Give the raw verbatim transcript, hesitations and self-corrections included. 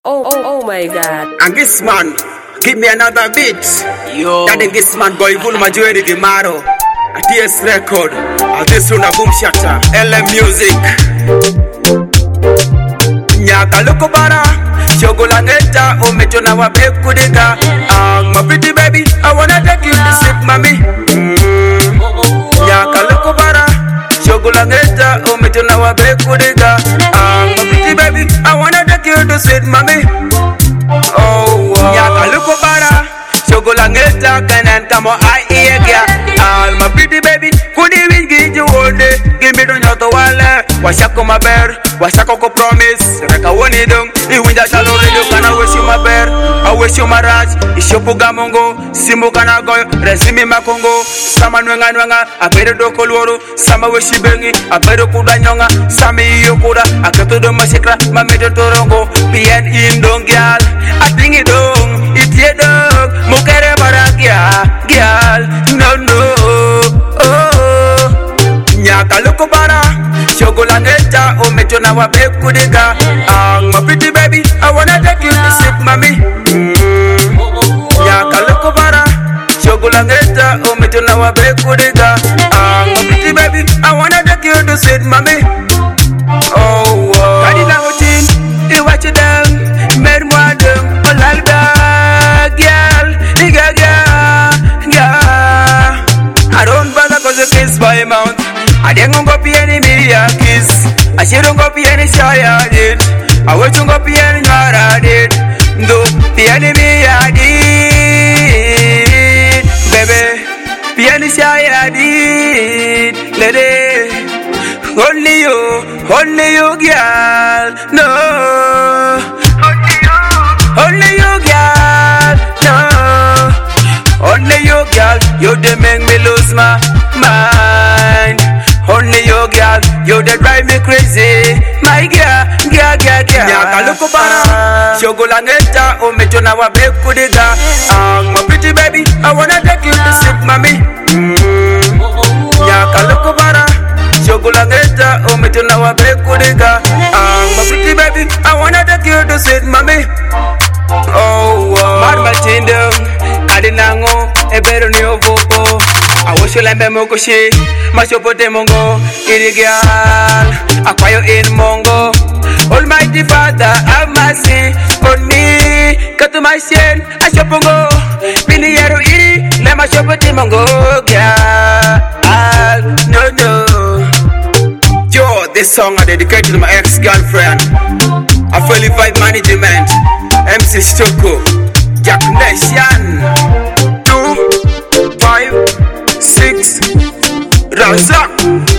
Oh, oh, oh my God. And this man, give me another beat. Yo. That is this man boy, Vul Majority Gemaro. A T S record. And this one a boom shatter. L M music. Nyaka loko bara. Chogola neta. Umecho na wabe kudega. Um, my pretty baby, I wanna take you to sip, mommy. Mm. Nyaka loko bara. Chogola neta. Umecho na wabe kudega. Um, my pretty baby, I wanna take you to sip, mommy. Oh, wow. Nyaka loko bara. Chogola ngeta kanan kamo ai iya. All my pretty baby, could even give you all day. Give me the nyoto wale. Washako my bear, washako ko promise. Reka woni dong, I winja shalo radio kana wish you my bear. I wish you my raj, ishopu gamongo. Simbo kana goyo, resimi makongo. Sama nwenga nwenga, abedo do kolworo. Sama wish you bengi, abedo kuda nyonga. Sami iyo kuda, aketo do masikra, mamedo torongo. Pien in dong gyal, atingi dong, itie dong. Mukere bara gyal, gyal, no no. Oh, nyaka loko bara, chogola ngeta, umecho na wabe kudega. Um, my pretty baby, I wanna take you to sip, mommy. Mm. Nyaka loko bara, chogola ngeta, umecho na wabe kudega. Um, my pretty baby, I wanna take you to sip, mommy. Oh, oh. Kadi na hotin, I watch it down, mer moi dem, olalda, gyal, iga gyal. I don't bother cause you kiss by mouth. I don't go be any media kiss. I should don't go be any shy I did. I want to go be any not I did. Do the enemy I did. Baby, be any shy I did. Let it. Only you, only you girl. No. Only you, only you girl. No. Only you girl, you dey make me lose my mind. Only you girl, you dey drive me crazy. My girl, girl, girl, girl. Nyaka loko bara, chogola ngeta, umecho na wabe kudega. Um, my pretty baby, I wanna take you to sip, mommy. Mm. Nyaka loko bara, chogola ngeta, umecho na wabe kudega. Um, my pretty baby, I wanna take you to sip, mommy. Oh, oh. Mad Martindum. Adinango, ebero ni ovopo. Awosho lembe mokoshi, mashopote mongo. Irigal, akwayo in mongo. Almighty Father, have mercy on me. Katu my sin, ashopongo. Bini yero iri, lema shopote mongo. Girl, no no. Yo, this song I dedicated to my ex-girlfriend. I fully vibe management. M C Stoko. Jack Nation. Two, five, six, Razak.